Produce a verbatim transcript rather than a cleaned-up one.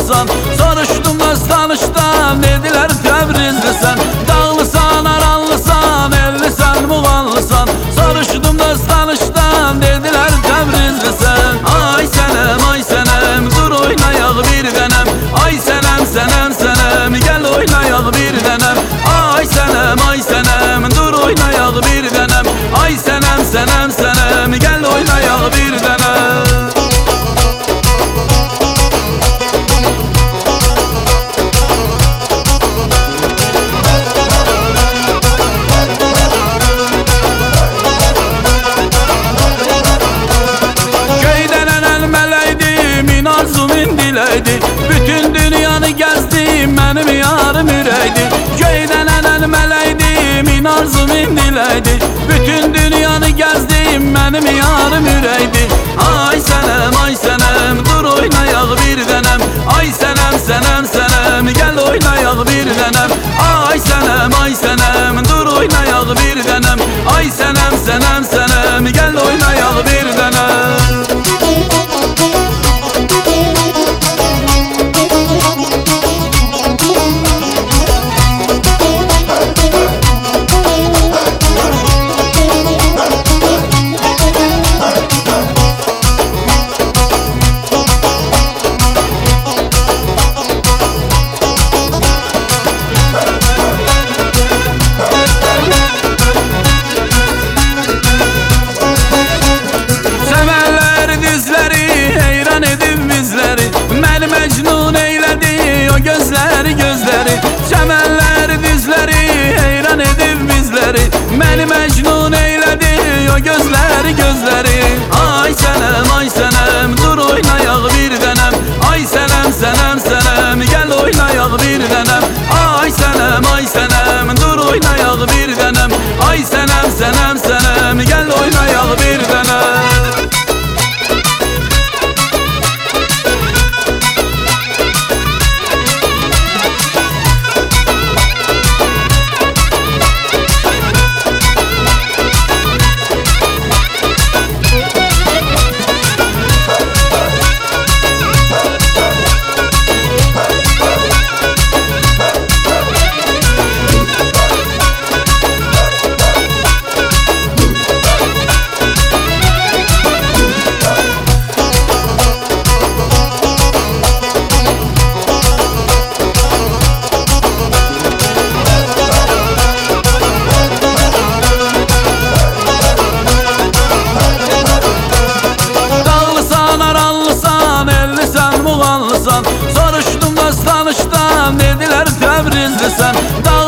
muğallısan. Soruşdum nasıl tanışdan, dediler Təbrizlisən. Dağlısan, aranlısan, ellisən, muğallısan. Soruşdum nasıl tanışdan, dediler Təbrizlisən. Ay sənəm, ay sənəm, dur oynayaq bir dənəm. Ay sənəm, sənəm, sənəm, gəl oynayaq bir dənəm. Ay sənəm, ay sənəm, dur oynayaq bir dənəm. Ay sənəm, sənəm, sənəm, gəl oynayaq bir dənəm. Bütün dünyanı gezdim, benim yarım üreydi. Göyden enen mələydi, min arzum indiləydi. Bütün dünyanı gezdim, benim yarım üreydi. Ay sənəm, ay sənəm, dur oynayaq bir dənəm. Ay sənəm, sənəm, sənəm, gəl oynayaq bir dənəm. Ay sənəm, ay sənəm, dur oynayaq bir dənəm. Ay sənəm, sənəm, sənəm, gəl oynayaq bir dənəm. Gözləri, gözləri, çəmənləri, dizləri heyran edib bizləri. Məni məcnun eylədi o gözləri, gözləri. Ay sənəm, ay sənəm, dur oynayaq bir dənəm. Ay sənəm, sənəm, sənəm, gəl oynayaq bir dənəm. Ay sənəm, ay sənəm, dur oynayaq bir dənəm. Ay sənəm, sənəm, sənəm, gəl oynayaq bir dənəm. Soruşdum nasıl tanışdan, dediler Təbrizlisən.